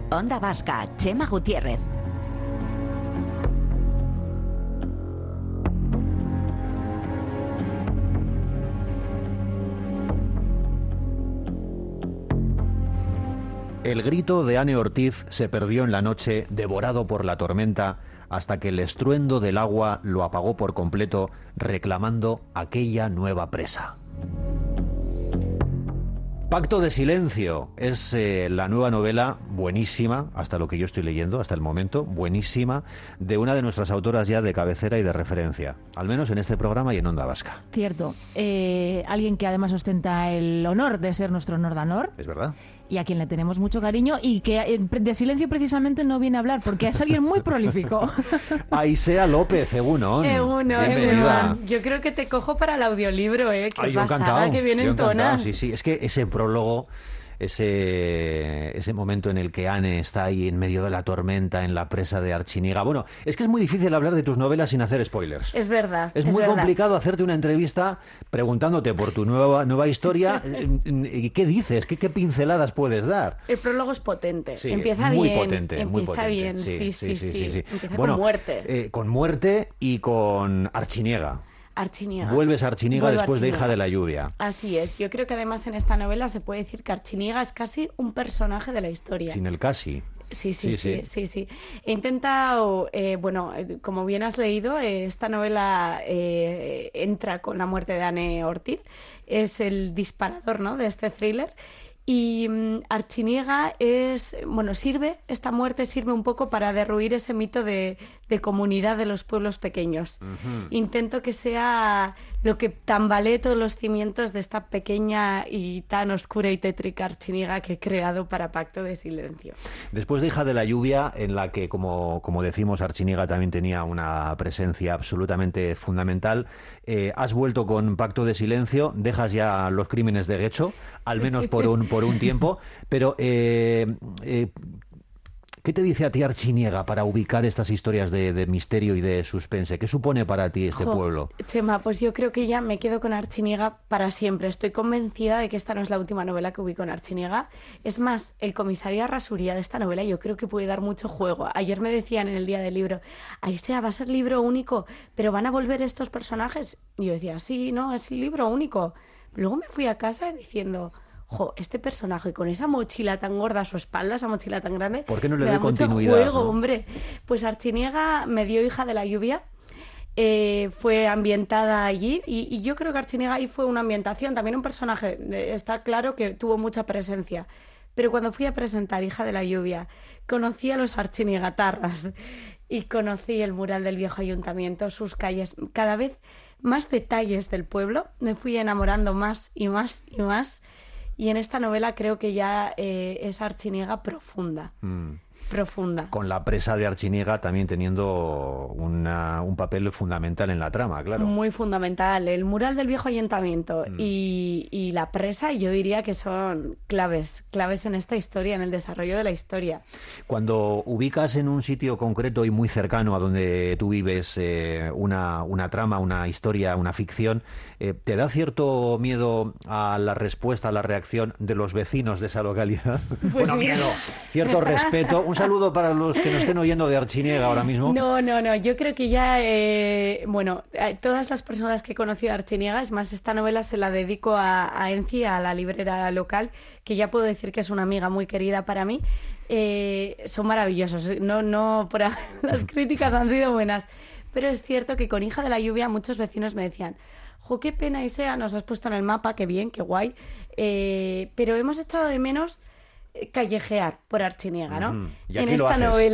Onda Vasca, Chema Gutiérrez. El grito de Ane Ortiz se perdió en la noche, devorado por la tormenta, hasta que el estruendo del agua lo apagó por completo, reclamando aquella nueva presa. Pacto de Silencio es la nueva novela, buenísima, hasta lo que yo estoy leyendo, hasta el momento, buenísima, de una de nuestras autoras ya de cabecera y de referencia, al menos en este programa y en Onda Vasca. Cierto. Alguien que además ostenta el honor de ser nuestro Nordanor. Es verdad. Y a quien le tenemos mucho cariño y que de Silencio precisamente no viene a hablar porque es alguien muy prolífico. Aisea López, Egunon. Bienvenida. Yo creo que te cojo para el audiolibro, ¿eh? Qué pasada, que vienen tonas. Sí, es que ese prólogo, ese momento en el que Ane está ahí en medio de la tormenta en la presa de Archiniega. Bueno, es que es muy difícil hablar de tus novelas sin hacer spoilers. Es verdad. Es muy complicado hacerte una entrevista preguntándote por tu nueva historia. ¿Y qué dices? ¿Qué pinceladas puedes dar? El prólogo es potente. Sí, empieza muy bien. Potente, muy potente. Bien. Sí. Empieza con muerte. Con muerte y con Archiniega. Archiniega. Vuelves a Archiniega después de Hija de la Lluvia. Así es. Yo creo que además en esta novela se puede decir que Archiniega es casi un personaje de la historia. Sin el casi. Sí. He intentado, como bien has leído, esta novela entra con la muerte de Ane Ortiz. Es el disparador, ¿no?, de este thriller. Y Archiniega esta muerte sirve un poco para derruir ese mito de comunidad de los pueblos pequeños. Uh-huh. Intento que sea lo que tambalee todos los cimientos de esta pequeña y tan oscura y tétrica Archiniega que he creado para Pacto de Silencio. Después de Hija de la Lluvia, en la que, como decimos, Archiniega también tenía una presencia absolutamente fundamental, has vuelto con Pacto de Silencio, dejas ya los crímenes de Guecho, al menos por un tiempo, pero ¿qué te dice a ti Archiniega para ubicar estas historias de misterio y de suspense? ¿Qué supone para ti este pueblo? Chema, pues yo creo que ya me quedo con Archiniega para siempre. Estoy convencida de que esta no es la última novela que ubico en Archiniega. Es más, el comisario Arrasuría de esta novela yo creo que puede dar mucho juego. Ayer me decían en el día del libro, va a ser libro único, pero ¿van a volver estos personajes? Y yo decía, sí, no, es libro único. Luego me fui a casa diciendo, este personaje con esa mochila tan gorda a su espalda, esa mochila tan grande, ¿por qué no le da doy continuidad? Mucho juego, ¿no? Hombre. Pues Archiniega me dio Hija de la Lluvia, fue ambientada allí y yo creo que Archiniega ahí fue una ambientación, también un personaje, está claro que tuvo mucha presencia. Pero cuando fui a presentar Hija de la Lluvia, conocí a los archiniegatarras y conocí el mural del viejo ayuntamiento, sus calles, cada vez más detalles del pueblo, me fui enamorando más y más y más. Y en esta novela creo que ya es Archiniega profunda. Profunda. Con la presa de Archiniega también teniendo un papel fundamental en la trama, claro. Muy fundamental. El mural del viejo ayuntamiento y la presa, yo diría que son claves en esta historia, en el desarrollo de la historia. Cuando ubicas en un sitio concreto y muy cercano a donde tú vives una trama, una historia, una ficción, ¿te da cierto miedo a la respuesta, a la reacción de los vecinos de esa localidad? Pues bueno, miedo, cierto respeto. Un saludo para los que nos estén oyendo de Archiniega ahora mismo. No, yo creo que ya, todas las personas que he conocido a Archiniega, es más, esta novela se la dedico a Enci, a la librera local, que ya puedo decir que es una amiga muy querida para mí. Son maravillosos, las críticas han sido buenas, pero es cierto que con Hija de la Lluvia muchos vecinos me decían, qué pena, Aisea, nos has puesto en el mapa, qué bien, qué guay, pero hemos echado de menos callejear por Archiniega, ¿no? En esta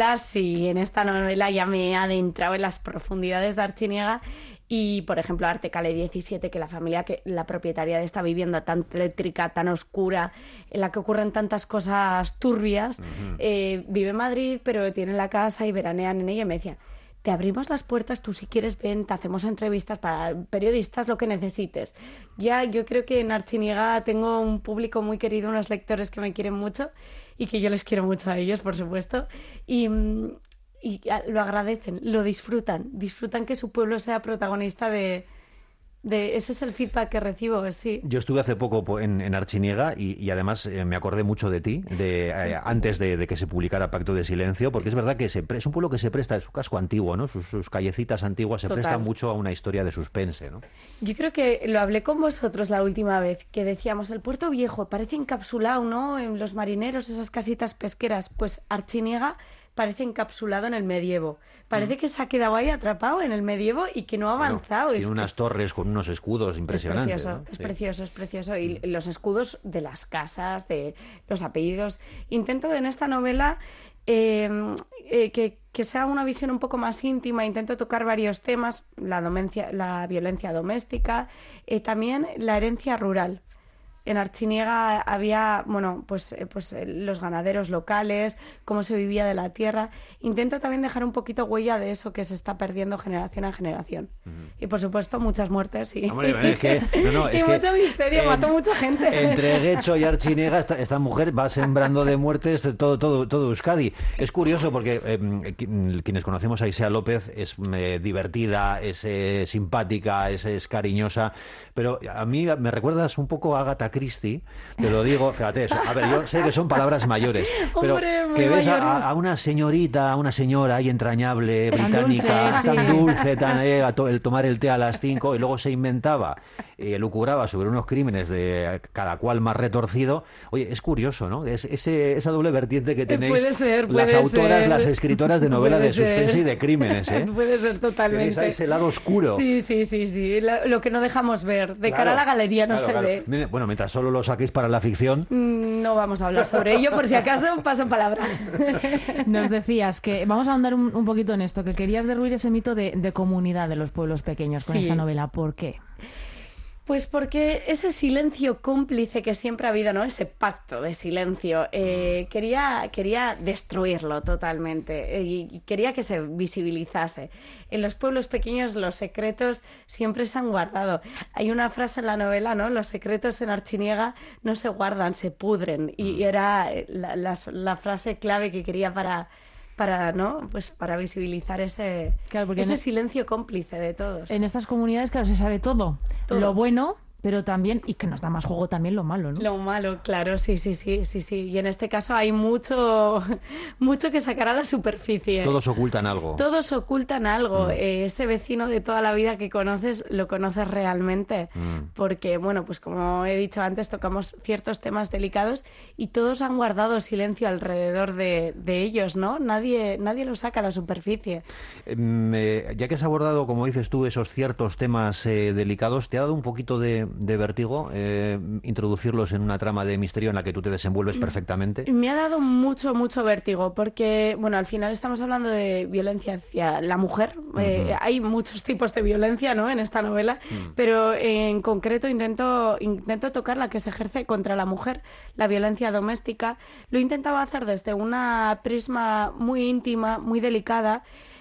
novela ya me he adentrado en las profundidades de Archiniega y, por ejemplo, Artecale 17, que la propietaria de esta vivienda tan tétrica, tan oscura, en la que ocurren tantas cosas turbias, vive en Madrid, pero tiene la casa y veranean en ella, y me decían, te abrimos las puertas, tú si quieres ven, te hacemos entrevistas para periodistas, lo que necesites. Ya yo creo que en Archiniega tengo un público muy querido, unos lectores que me quieren mucho y que yo les quiero mucho a ellos, por supuesto, y lo agradecen, lo disfrutan que su pueblo sea protagonista de ese es el feedback que recibo, sí. Yo estuve hace poco en Artziniega y además me acordé mucho de ti, antes de que se publicara Pacto de Silencio, porque es verdad que es un pueblo que se presta, es su casco antiguo, ¿no? Sus callecitas antiguas se prestan mucho a una historia de suspense, ¿no? Yo creo que lo hablé con vosotros la última vez, que decíamos, el Puerto Viejo parece encapsulado, ¿no? En los marineros, esas casitas pesqueras. Pues Artziniega parece encapsulado en el medievo. Parece que se ha quedado ahí atrapado en el medievo y que no ha avanzado. Tiene unas torres con unos escudos impresionantes. Es precioso, es precioso. Y los escudos de las casas, de los apellidos. Intento en esta novela que sea una visión un poco más íntima. Intento tocar varios temas, la violencia doméstica, también la herencia rural. En Artziniega había, pues los ganaderos locales, cómo se vivía de la tierra. Intento también dejar un poquito huella de eso que se está perdiendo generación a generación. Y, por supuesto, muchas muertes. Y, Hombre, es que, y mucho misterio, mató mucha gente. Entre Guecho y Artziniega, esta mujer va sembrando de muertes todo Euskadi. Es curioso porque quienes conocemos a Aisea López es divertida, es simpática, es cariñosa, pero a mí me recuerdas un poco a Agatha Christie, te lo digo, fíjate eso. A ver, yo sé que son palabras mayores, pero Hombre, que ves mayores. a una señorita, a una señora ahí entrañable, británica, dulce, tan sí. dulce, el tomar el té a las 5 y luego se inventaba, lucubraba sobre unos crímenes de cada cual más retorcido. Oye, es curioso, ¿no? Esa doble vertiente que tenéis Puede las autoras, ser. las escritoras de novela Puede de suspense ser. y de crímenes, ¿eh? Puede ser totalmente. Tenéis ahí ese lado oscuro. Sí. Lo que no dejamos ver. De cara a la galería no se ve. Bueno, mientras solo lo saquéis para la ficción. No vamos a hablar sobre ello, por si acaso paso palabra. Nos decías que vamos a ahondar un poquito en esto, que querías derruir ese mito de comunidad de los pueblos pequeños con Sí. esta novela. ¿Por qué? Pues porque ese silencio cómplice que siempre ha habido, ¿no? Ese pacto de silencio, quería destruirlo totalmente y quería que se visibilizase. En los pueblos pequeños los secretos siempre se han guardado. Hay una frase en la novela, ¿no? Los secretos en Artziniega no se guardan, se pudren. Y era la frase clave que quería para ¿no? Pues para visibilizar ese silencio cómplice de todos. En estas comunidades, claro, se sabe todo. Lo bueno, pero también, y que nos da más juego también lo malo, ¿no? Lo malo, claro, sí. Y en este caso hay mucho que sacar a la superficie. Todos ocultan algo. Todos ocultan algo. Ese vecino de toda la vida que conoces, lo conoces realmente. Porque, pues como he dicho antes, tocamos ciertos temas delicados y todos han guardado silencio alrededor de ellos, ¿no? Nadie lo saca a la superficie. Ya que has abordado, como dices tú, esos ciertos temas delicados, ¿te ha dado un poquito de vértigo introducirlos en una trama de misterio en la que tú te desenvuelves perfectamente? Me ha dado mucho vértigo porque, al final estamos hablando de violencia hacia la mujer. Hay muchos tipos de violencia, ¿no? En esta novela, pero en concreto intento tocar la que se ejerce contra la mujer, la violencia doméstica. Lo intentaba hacer desde una prisma muy íntima, muy delicada.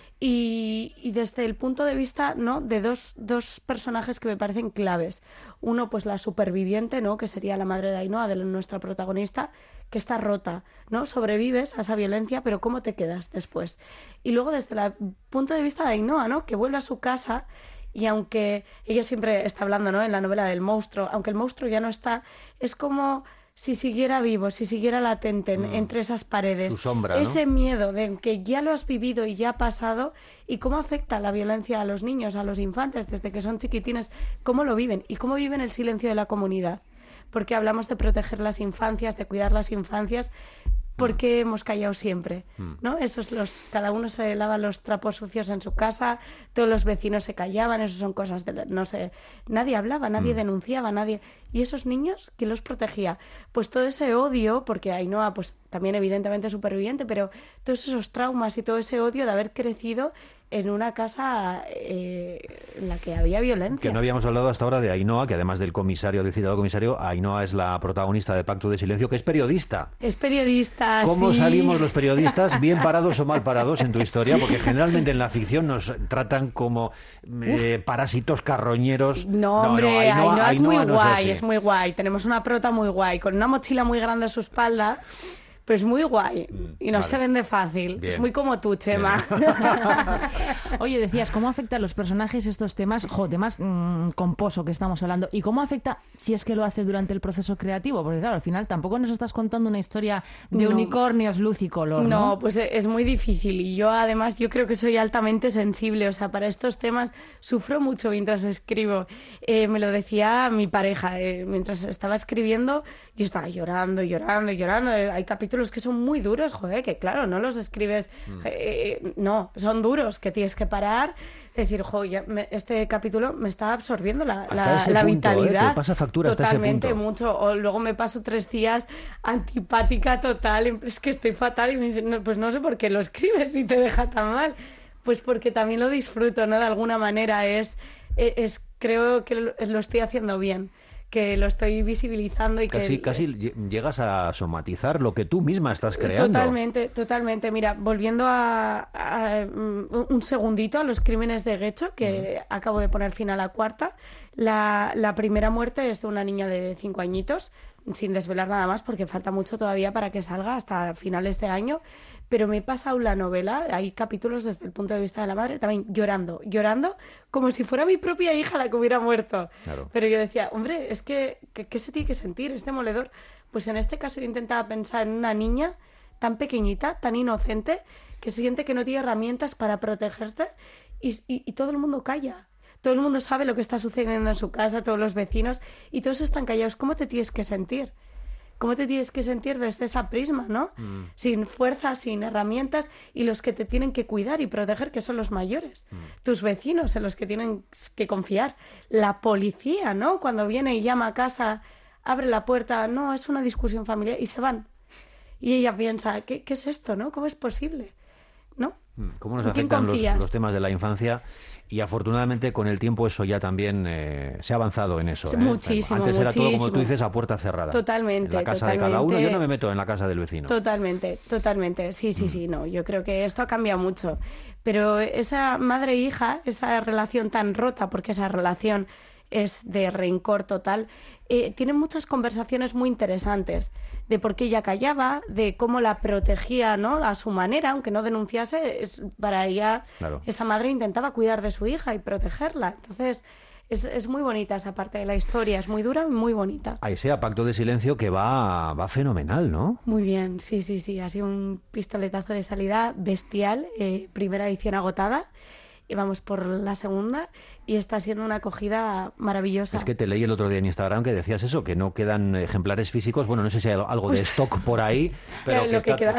Y desde el punto de vista, ¿no? de dos personajes que me parecen claves. Uno, pues la superviviente, ¿no? Que sería la madre de Ainhoa, de nuestra protagonista, que está rota, ¿no? Sobrevives a esa violencia, pero ¿cómo te quedas después? Y luego desde el punto de vista de Ainhoa, ¿no? Que vuelve a su casa y aunque ella siempre está hablando, ¿no? En la novela del monstruo, aunque el monstruo ya no está, es como si siguiera vivo, si siguiera latente entre esas paredes. Su sombra, ¿no? Ese miedo de que ya lo has vivido y ya ha pasado, y cómo afecta la violencia a los niños, a los infantes, desde que son chiquitines, cómo lo viven y cómo viven el silencio de la comunidad. Porque hablamos de proteger las infancias, de cuidar las infancias, porque hemos callado siempre, ¿no? Cada uno se lava los trapos sucios en su casa, todos los vecinos se callaban, eso son cosas nadie hablaba, nadie denunciaba, nadie. ¿Y esos niños quién los protegía? Pues todo ese odio, porque Ainhoa pues también evidentemente superviviente, pero todos esos traumas y todo ese odio de haber crecido en una casa en la que había violencia. Que no habíamos hablado hasta ahora de Ainhoa, que además del citado comisario, Ainhoa es la protagonista de Pacto de Silencio, que es periodista. Es periodista, ¿Cómo sí. salimos los periodistas, bien parados o mal parados en tu historia? Porque generalmente en la ficción nos tratan como parásitos carroñeros. No, hombre, Ainhoa es muy no es guay, así. es muy guay. Tenemos una prota muy guay, con una mochila muy grande a su espalda, Pues muy guay. Y no vale. se vende fácil. Bien. Es muy como tú, Chema. Oye, decías, ¿cómo afecta a los personajes estos temas, temas con poso que estamos hablando? ¿Y cómo afecta si es que lo hace durante el proceso creativo? Porque claro, al final tampoco nos estás contando una historia de No. unicornios, luz y color, ¿no? No, pues es muy difícil y yo además yo creo que soy altamente sensible, o sea, para estos temas sufro mucho mientras escribo. Me lo decía mi pareja, mientras estaba escribiendo yo estaba llorando. Hay capítulos que son muy duros, joder, que claro, no los escribes, no, son duros, que tienes que parar, decir, este capítulo me está absorbiendo la ese punto, vitalidad. te pasa factura hasta ese Totalmente, punto. mucho. O luego me paso 3 días antipática total, es que estoy fatal y me dicen, no, pues no sé por qué lo escribes y te deja tan mal. Pues porque también lo disfruto, ¿no? De alguna manera creo que lo estoy haciendo bien, que lo estoy visibilizando y Casi llegas a somatizar lo que tú misma estás creando. Totalmente. Mira, volviendo un segundito a los crímenes de Guecho, que acabo de poner fin a la 4ª. La primera muerte es de una niña de 5 añitos, sin desvelar nada más, porque falta mucho todavía para que salga, hasta finales de año. Pero me he pasado la novela, hay capítulos desde el punto de vista de la madre, también llorando, como si fuera mi propia hija la que hubiera muerto. Claro. Pero yo decía, hombre, es que ¿qué se tiene que sentir? Es demoledor. Pues en este caso yo intentaba pensar en una niña tan pequeñita, tan inocente, que siente que no tiene herramientas para protegerse y todo el mundo calla. Todo el mundo sabe lo que está sucediendo en su casa, todos los vecinos, y todos están callados. ¿Cómo te tienes que sentir? ¿Cómo te tienes que sentir desde esa prisma, ¿no? Sin fuerza, sin herramientas, y los que te tienen que cuidar y proteger, que son los mayores. Tus vecinos en los que tienen que confiar. La policía, ¿no? Cuando viene y llama a casa, abre la puerta, no, es una discusión familiar, y se van. Y ella piensa, ¿qué es esto, no? ¿Cómo es posible? ¿No? ¿Cómo nos ¿En quién afectan confías? los temas de la infancia? Y afortunadamente con el tiempo eso ya también se ha avanzado en eso. Sí, muchísimo, Antes era todo, como muchísimo. tú dices, a puerta cerrada. Totalmente, En la casa de cada uno. totalmente. Yo no me meto en la casa del vecino. Totalmente. Sí, no. Yo creo que esto ha cambiado mucho. Pero esa madre e hija, esa relación tan rota, porque esa relación es de rencor total, tienen muchas conversaciones muy interesantes de por qué ella callaba, de cómo la protegía, ¿no? A su manera, aunque no denunciase, para ella, Claro. esa madre intentaba cuidar de su hija y protegerla. Entonces, es muy bonita esa parte de la historia, es muy dura y muy bonita. A ese Pacto de Silencio que va fenomenal, ¿no? Muy bien, sí, ha sido un pistoletazo de salida bestial, primera edición agotada, y vamos por la segunda, y está siendo una acogida maravillosa. Es que te leí el otro día en Instagram que decías eso, que no quedan ejemplares físicos. Bueno, no sé si hay algo de stock por ahí, pero Claro, lo que queda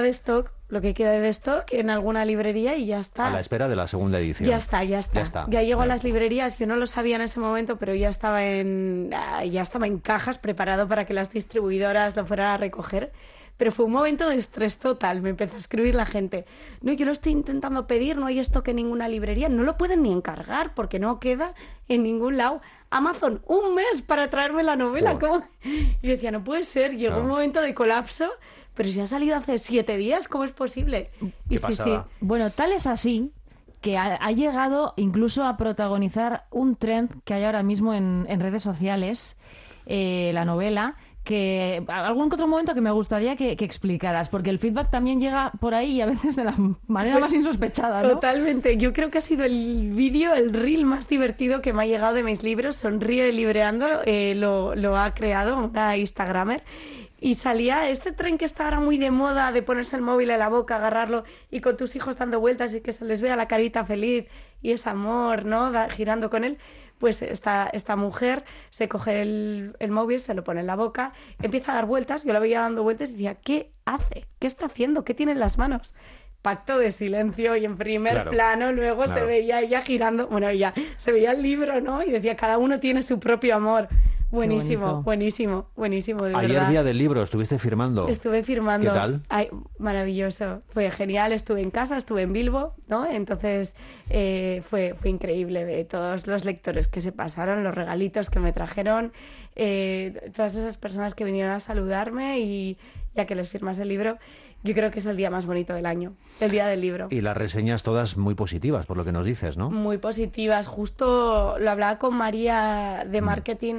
de stock en alguna librería y ya está. a la espera de la segunda edición. Ya está. Ya llegó a Vale. las librerías, yo no lo sabía en ese momento, pero ya estaba en cajas preparado para que las distribuidoras lo fueran a recoger. Pero fue un momento de estrés total, me empezó a escribir la gente. No, yo lo estoy intentando pedir, no hay stock en ninguna librería, no lo pueden ni encargar porque no queda en ningún lado. Amazon, 1 mes para traerme la novela. Joder. ¿Cómo? Y decía, no puede ser, llegó Claro. un momento de colapso, pero si ha salido hace 7 días, ¿cómo es posible? Qué pasada. Bueno, tal es así que ha llegado incluso a protagonizar un trend que hay ahora mismo en redes sociales, la novela, que algún otro momento que me gustaría que explicaras, porque el feedback también llega por ahí y a veces de la manera Pues, más insospechada, ¿no? Totalmente. Yo creo que ha sido el vídeo, el reel más divertido que me ha llegado de mis libros. Sonríe Libreando, lo ha creado una Instagramer. Y salía este tren que está ahora muy de moda de ponerse el móvil en la boca, agarrarlo y con tus hijos dando vueltas y que se les vea la carita feliz y ese amor, ¿no? Girando con él. Pues esta mujer se coge el móvil, se lo pone en la boca, empieza a dar vueltas, yo la veía dando vueltas y decía, ¿qué hace? ¿Qué está haciendo? ¿Qué tiene en las manos? Pacto de Silencio, y en primer Claro, plano luego se claro. veía ella girando, se veía el libro, ¿no? Y decía, cada uno tiene su propio amor. bonito. Buenísimo, de Ayer verdad. Día del Libro, estuviste firmando. Estuve firmando. ¿Qué tal? Ay, maravilloso. Fue genial. Estuve en casa, estuve en Bilbo, ¿no? Entonces fue increíble. Todos los lectores que se pasaron, los regalitos que me trajeron, todas esas personas que vinieron a saludarme y y a que les firmas el libro, yo creo que es el día más bonito del año, el día del libro. Y las reseñas todas muy positivas, por lo que nos dices, ¿no? Muy positivas. Justo lo hablaba con María de marketing.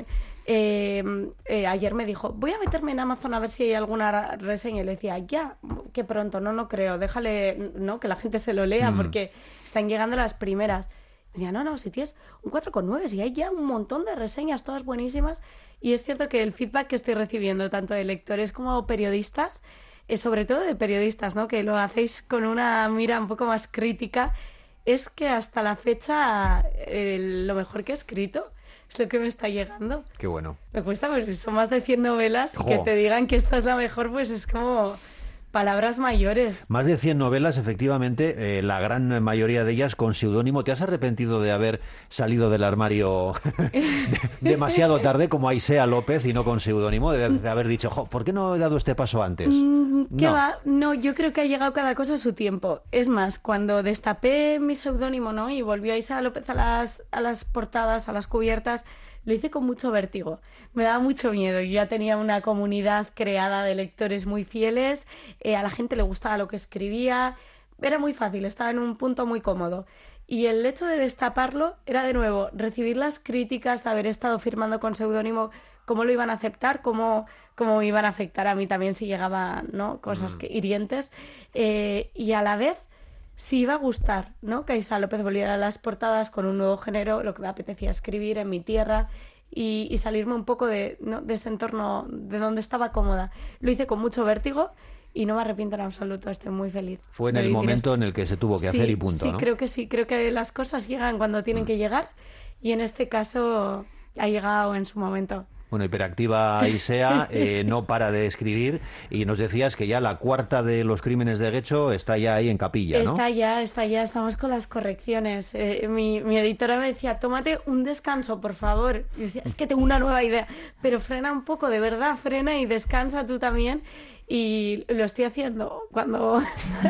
Ayer me dijo, voy a meterme en Amazon a ver si hay alguna reseña. Y le decía, ya, que pronto, no creo, déjale, no, que la gente se lo lea porque están llegando las primeras. Me decía, no, si tienes un 4,9, si hay ya un montón de reseñas, todas buenísimas. Y es cierto que el feedback que estoy recibiendo, tanto de lectores como periodistas, sobre todo de periodistas, ¿no?, que lo hacéis con una mira un poco más crítica, es que hasta la fecha lo mejor que he escrito es lo que me está llegando. Qué bueno. Me cuesta, pues si son más de 100 novelas, ¡Jo! que te digan que esta es la mejor, pues es como palabras mayores. Más de 100 novelas, efectivamente, la gran mayoría de ellas con seudónimo. ¿Te has arrepentido de haber salido del armario demasiado tarde, como Aisea López, y no con seudónimo? De haber dicho, ¿por qué no he dado este paso antes? ¿Qué va? No, yo creo que ha llegado cada cosa a su tiempo. Es más, cuando destapé mi seudónimo, ¿no?, y volvió Aisea López a las portadas, a las cubiertas, lo hice con mucho vértigo. Me daba mucho miedo. Yo ya tenía una comunidad creada de lectores muy fieles, a la gente le gustaba lo que escribía, era muy fácil, estaba en un punto muy cómodo. Y el hecho de destaparlo era, de nuevo, recibir las críticas de haber estado firmando con seudónimo, cómo lo iban a aceptar, cómo me iban a afectar a mí también si llegaban, ¿no?, cosas hirientes, y a la vez si iba a gustar, ¿no?, que Aisea López volviera a las portadas con un nuevo género, lo que me apetecía escribir en mi tierra, y salirme un poco de ese entorno de donde estaba cómoda. Lo hice con mucho vértigo y no me arrepiento en absoluto, estoy muy feliz. Fue en el momento en el que se tuvo que hacer y punto, sí, ¿no? sí, creo que las cosas llegan cuando tienen que llegar, y en este caso ha llegado en su momento. Bueno, hiperactiva Aisea, no para de escribir, y nos decías que ya la cuarta de los crímenes de Getxo está ya ahí en capilla, ¿no? Está ya, estamos con las correcciones. Mi editora me decía, tómate un descanso, por favor. Y decía, es que tengo una nueva idea, pero frena un poco, de verdad, frena y descansa tú también. Y lo estoy haciendo cuando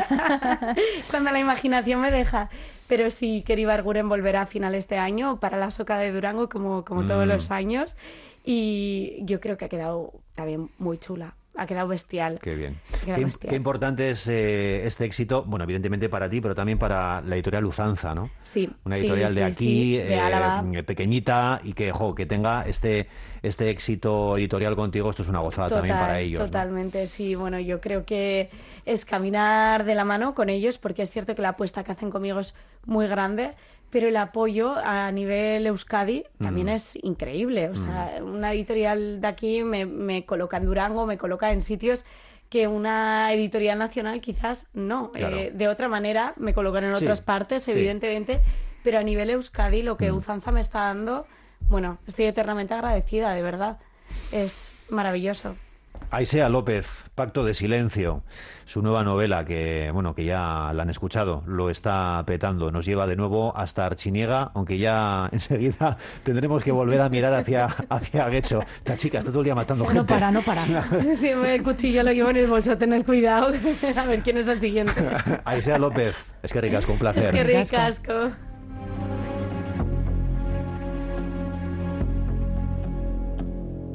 la imaginación me deja. Pero sí, Keri Barguren volverá a finales de año para la Soca de Durango, como todos los años. Y yo creo que ha quedado también muy chula. Ha quedado bestial. Qué bien. Bestial. Qué importante es este éxito, bueno, evidentemente para ti, pero también para la editorial Uzanza, ¿no? Sí. Una editorial de aquí, de Álava, pequeñita, y que tenga este éxito editorial contigo, esto es una gozada también para ellos. Totalmente, ¿no? Sí. Bueno, yo creo que es caminar de la mano con ellos, porque es cierto que la apuesta que hacen conmigo es muy grande, pero el apoyo a nivel Euskadi también es increíble. O sea, una editorial de aquí me coloca en Durango, me coloca en sitios que una editorial nacional quizás no. Claro. De otra manera me colocan en otras partes, sí. evidentemente, pero a nivel Euskadi lo que Uzanza me está dando, bueno, estoy eternamente agradecida, de verdad. Es maravilloso. Aisea López, Pacto de Silencio, su nueva novela que ya la han escuchado, lo está petando, nos lleva de nuevo hasta Artziniega, aunque ya enseguida tendremos que volver a mirar hacia Getxo. Esta chica está todo el día matando gente. No para. Sí, el cuchillo lo llevo en el bolso, tened cuidado, a ver quién es el siguiente. Aisea López, es que ricasco, un placer. Es que ricasco.